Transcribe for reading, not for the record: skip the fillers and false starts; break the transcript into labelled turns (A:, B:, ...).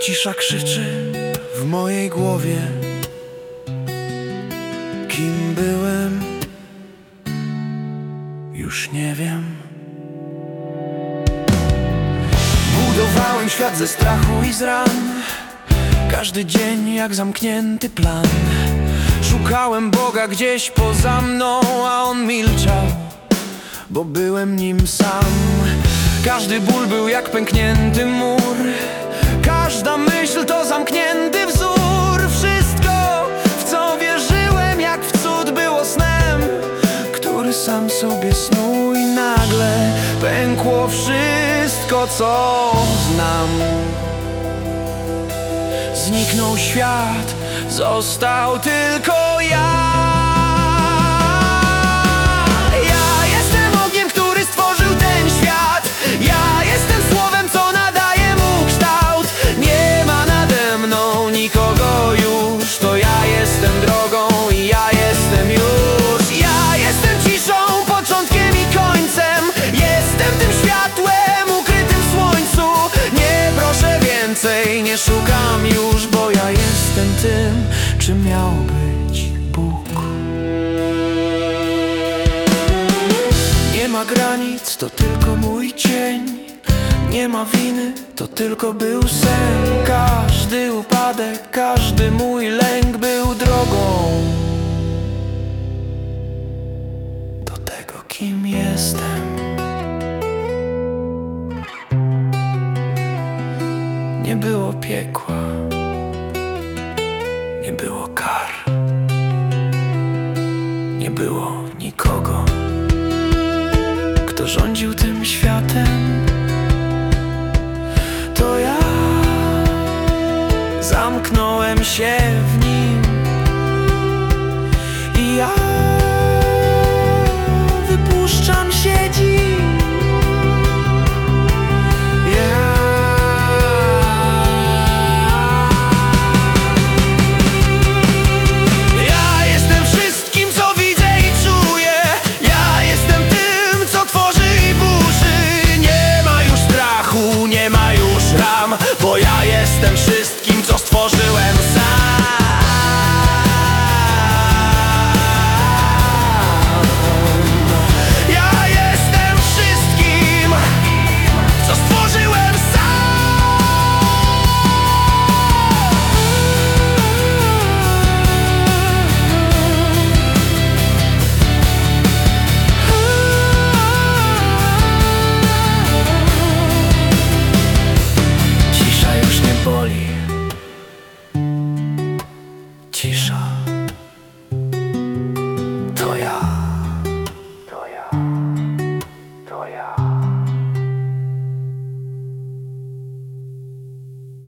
A: Cisza krzyczy w mojej głowie. Kim byłem? Już nie wiem. Budowałem świat ze strachu i z ran. Każdy dzień jak zamknięty plan. Szukałem Boga gdzieś poza mną, a On milczał, bo byłem nim sam. Każdy ból był jak pęknięty mur. Każda myśl to zamknięty wzór. Wszystko, w co wierzyłem, jak w cud, było snem, który sam sobie snuł. I nagle pękło wszystko, co znam. Zniknął świat, został tylko ja. Ja jestem ogniem, który stworzył ten świat. Ja jestem słowem, co nadaje mu kształt. Nie ma nade mną nikogo już. To ja jestem drogą i ja jestem już. Ja jestem ciszą, początkiem i końcem. Jestem tym światłem ukrytym w słońcu. Nie proszę więcej, nie szukam już, bo ja jestem tym, czym miał być Bóg. Nie ma granic, to tylko mój cień. Nie ma winy, to tylko był sen. Każdy upadek, każdy mój lęk był drogą do tego, kim jestem. Nie było piekła, nie było kar, nie było nikogo, kto rządził tym światem. To ja zamknąłem się w nim i ja wypuszczam się dziś. Bo ja jestem wszystkim, co stworzyłem sam. Ja jestem wszystkim, co stworzyłem sam. Cisza już nie boli.